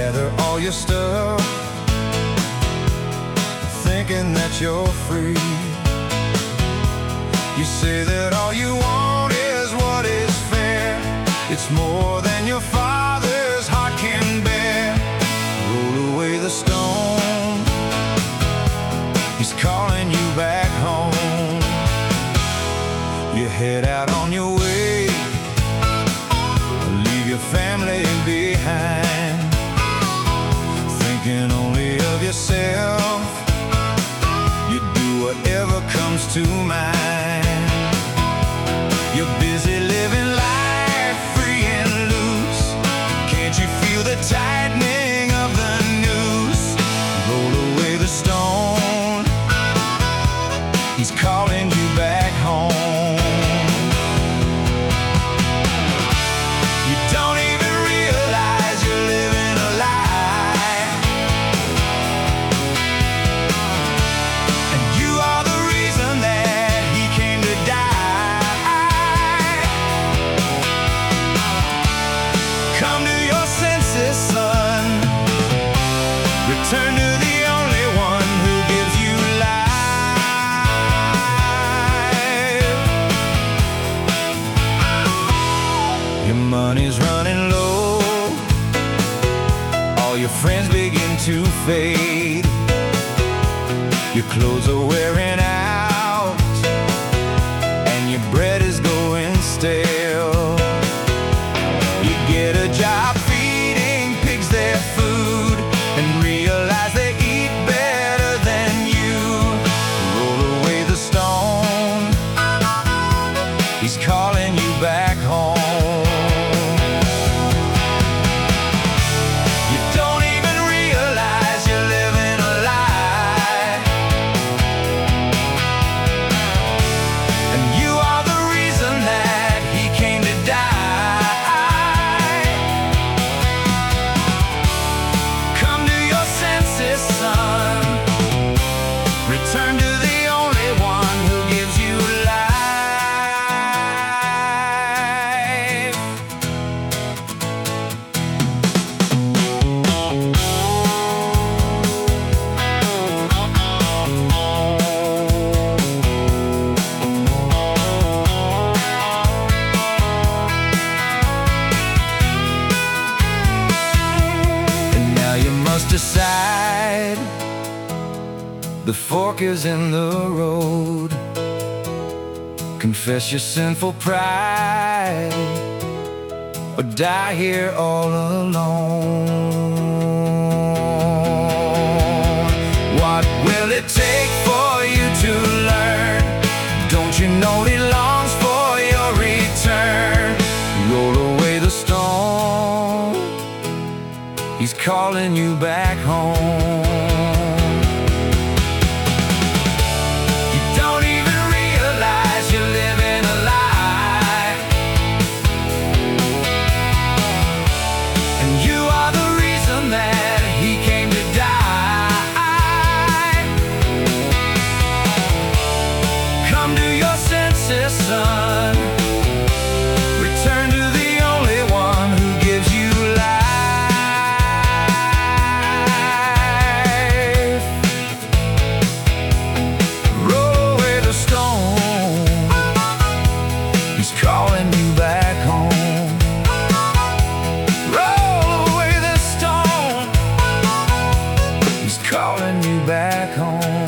gather all your stuff, thinking that you're free. You say that all you want is what is fair. It's more than your father's heart can bear. Roll away the stone, he's calling you back home. You head out on your way, leave your family behind, thinking only of yourself. You do whatever comes to mind. You're busy living life free and loose. Can't you feel the tightening of the noose? Roll away the stone, he's calling you back home. You don't even realize you're living a lie, and you are the reason that he came to die. Come to your senses, son. Return to the only one who gives you life. Your money's running low, all your friends begin to fade. Your clothes are wearing out, and your bread is going stale. You get a job feeding pigs their food, and realize they eat better than you. Roll away the stone, he's calling you back home. You don't even realize you're living a lie, and you are the reason that he came to die. Come to your senses, son. Return to the only one who gives you life. And now you must decide. The fork is in the road. Confess your sinful pride, or die here all alone. What will it take for you to learn? Don't you know he longs for your return? Roll away the stone, he's calling you back home. You don't even realize you're living a lie, and you are the reason that he came to die. Come to your senses, son. Return to the only one who gives you life. Roll away the stone, he's calling you back home. Roll away the stone, he's calling you back home.